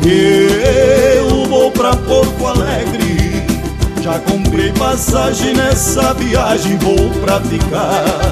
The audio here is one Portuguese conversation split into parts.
Eu vou pra Porto Alegre, já comprei passagem nessa viagem, vou pra ficar.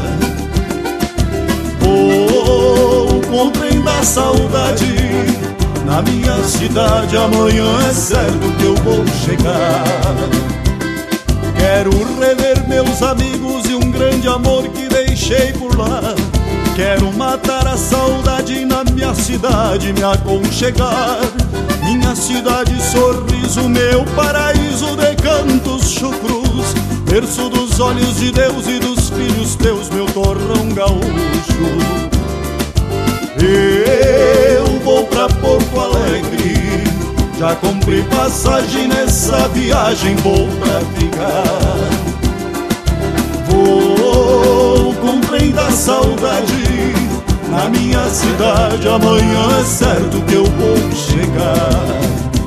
Vou com o trem da saudade, na minha cidade amanhã é certo que eu vou chegar. Quero rever meus amigos e um grande amor que deixei por lá. Quero matar a saudade na minha cidade, me aconchegar. Minha cidade, sorriso, meu paraíso de cantos chucrus, berço dos olhos de Deus e dos filhos teus, meu torrão gaúcho. Eu vou pra Porto Alegre, já comprei passagem nessa viagem, vou pra ficar. Vou com o trem da saudade, na minha cidade amanhã é certo que eu vou chegar.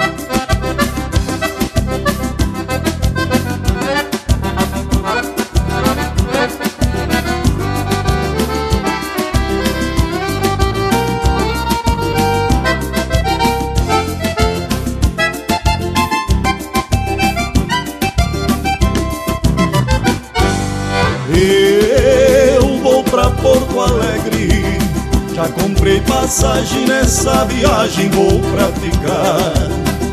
Eu vou pra Porto Alegre, já comprei passagem nessa viagem, vou pra ficar.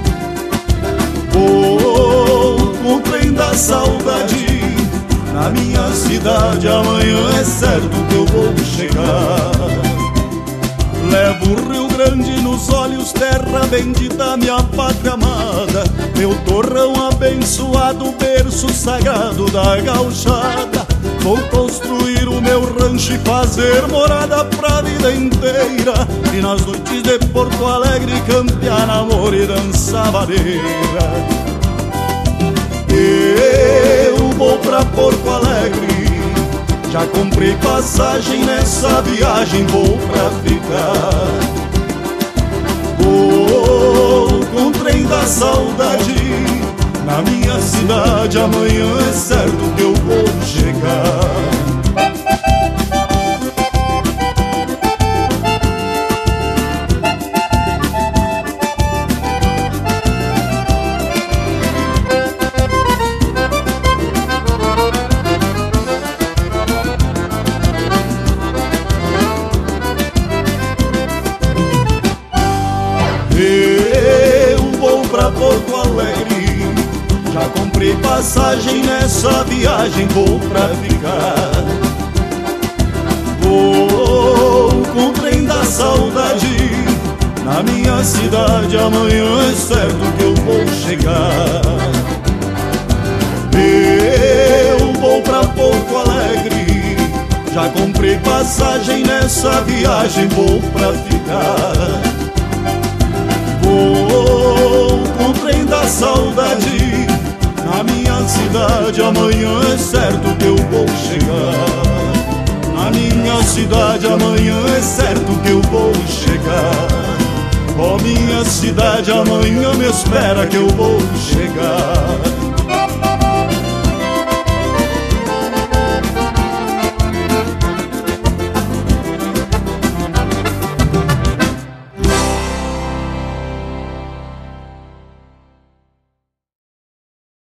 Vou com o trem da saudade, na minha cidade amanhã é certo que eu vou chegar. Levo o Rio Grande nos olhos, terra bendita, minha pátria amada, meu torrão abençoado, berço sagrado da gauchada. Vou construir o meu rancho e fazer morada pra vida inteira, e nas noites de Porto Alegre campear namoro e dançar vareira. Eu vou pra Porto Alegre, já comprei passagem nessa viagem, vou pra ficar. Vou com o trem da saudade, na minha cidade amanhã é certo que eu vou chegar. Eu vou pra Porto Alegre, já comprei passagem nessa viagem, vou pra ficar. Vou com o trem da saudade, na minha cidade amanhã é certo que eu vou chegar. Eu vou pra Porto Alegre, já comprei passagem nessa viagem, vou pra ficar. Vou com o trem da saudade, na minha cidade amanhã é certo que eu vou chegar. Na minha cidade amanhã é certo que eu vou chegar. Oh, minha cidade amanhã me espera que eu vou chegar.